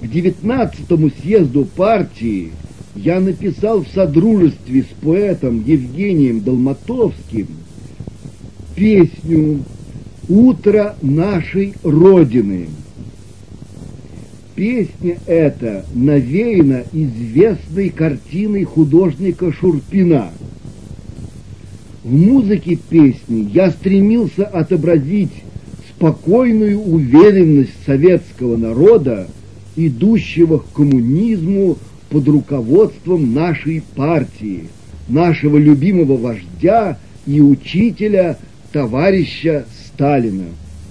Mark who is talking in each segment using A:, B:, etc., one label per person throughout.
A: К 19-му съезду партии я написал в содружестве с поэтом Евгением Долматовским песню «Утро нашей Родины». Песня эта навеяна известной картиной художника Шурпина. В музыке песни я стремился отобразить спокойную уверенность советского народа, идущего к коммунизму под руководством нашей партии, нашего любимого вождя и учителя товарища Сталина.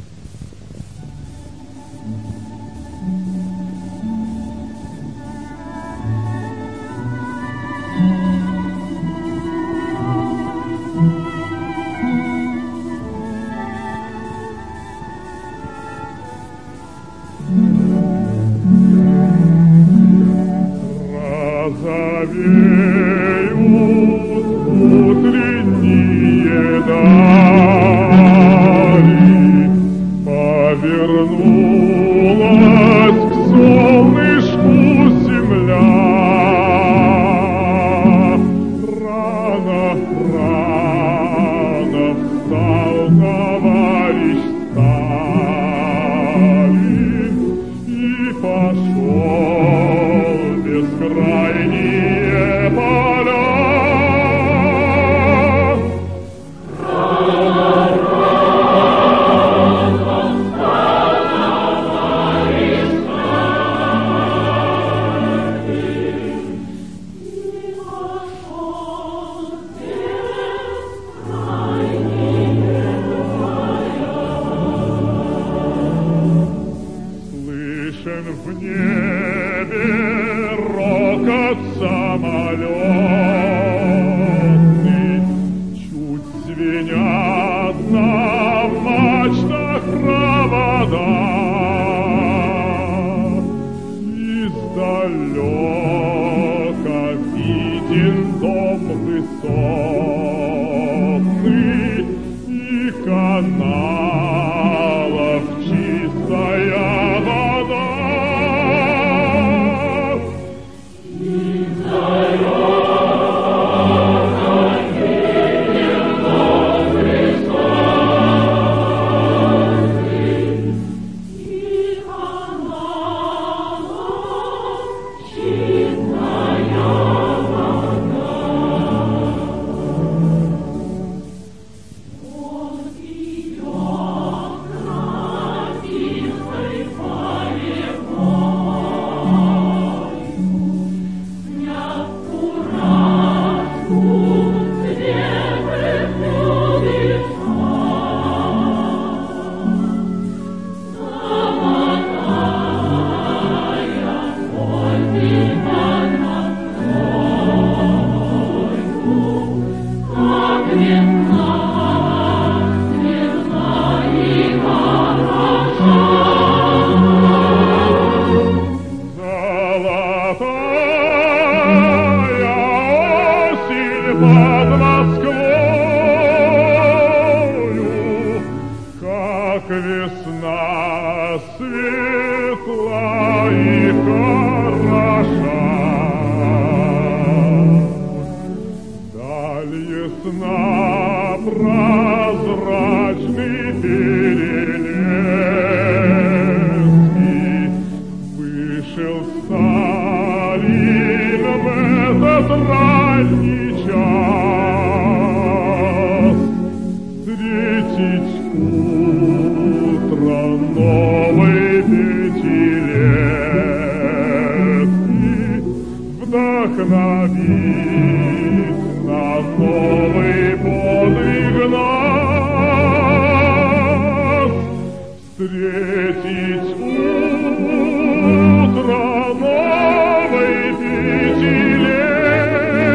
B: Встретить утро.
C: 19
B: новой пятилетки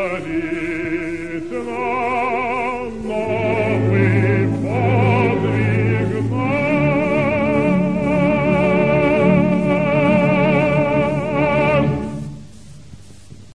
B: молитва